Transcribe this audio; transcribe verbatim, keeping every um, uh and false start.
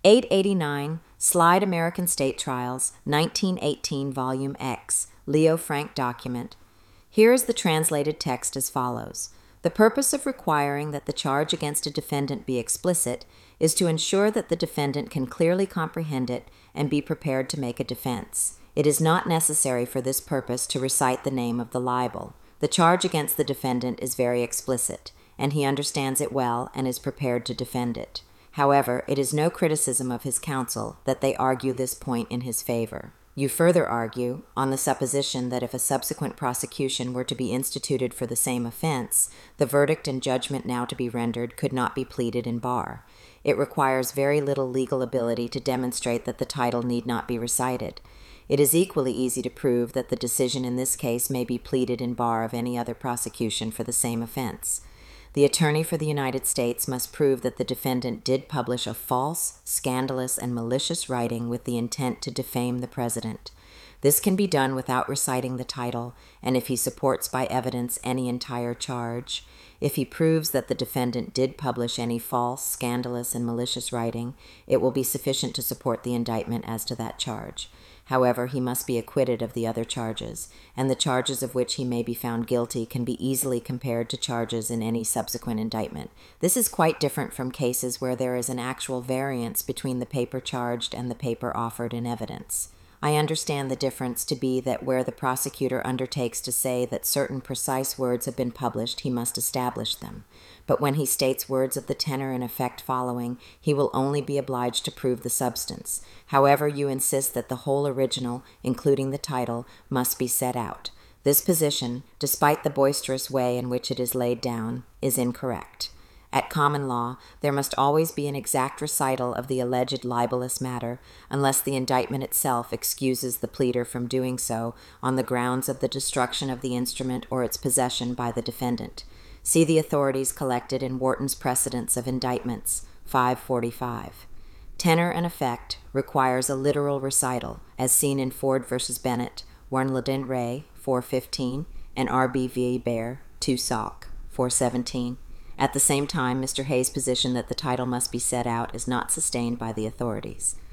eight eighty-nine, Slide American State Trials, nineteen eighteen, Volume X, Leo Frank document. Here is the translated text as follows. The purpose of requiring that the charge against a defendant be explicit is to ensure that the defendant can clearly comprehend it and be prepared to make a defense. It is not necessary for this purpose to recite the name of the libel. The charge against the defendant is very explicit, and he understands it well and is prepared to defend it. However, it is no criticism of his counsel that they argue this point in his favor. You further argue, on the supposition that if a subsequent prosecution were to be instituted for the same offense, the verdict and judgment now to be rendered could not be pleaded in bar. It requires very little legal ability to demonstrate that the title need not be recited. It is equally easy to prove that the decision in this case may be pleaded in bar of any other prosecution for the same offense. The attorney for the United States must prove that the defendant did publish a false, scandalous, and malicious writing with the intent to defame the President. This can be done without reciting the title, and if he supports by evidence any entire charge. If he proves that the defendant did publish any false, scandalous, and malicious writing, it will be sufficient to support the indictment as to that charge. However, he must be acquitted of the other charges, and the charges of which he may be found guilty can be easily compared to charges in any subsequent indictment. This is quite different from cases where there is an actual variance between the paper charged and the paper offered in evidence. I understand the difference to be that where the prosecutor undertakes to say that certain precise words have been published, he must establish them. But when he states words of the tenor and effect following, he will only be obliged to prove the substance. However, you insist that the whole original, including the title, must be set out. This position, despite the boisterous way in which it is laid down, is incorrect. At common law, there must always be an exact recital of the alleged libelous matter, unless the indictment itself excuses the pleader from doing so on the grounds of the destruction of the instrument or its possession by the defendant. See the authorities collected in Wharton's Precedents of Indictments, five forty-five. Tenor and effect requires a literal recital, as seen in Ford v. Bennett, Warnleden Ray, four fifteen, and R B v. Baer, two Salk, four seventeen. At the same time, Mister Hayes' position that the title must be set out is not sustained by the authorities.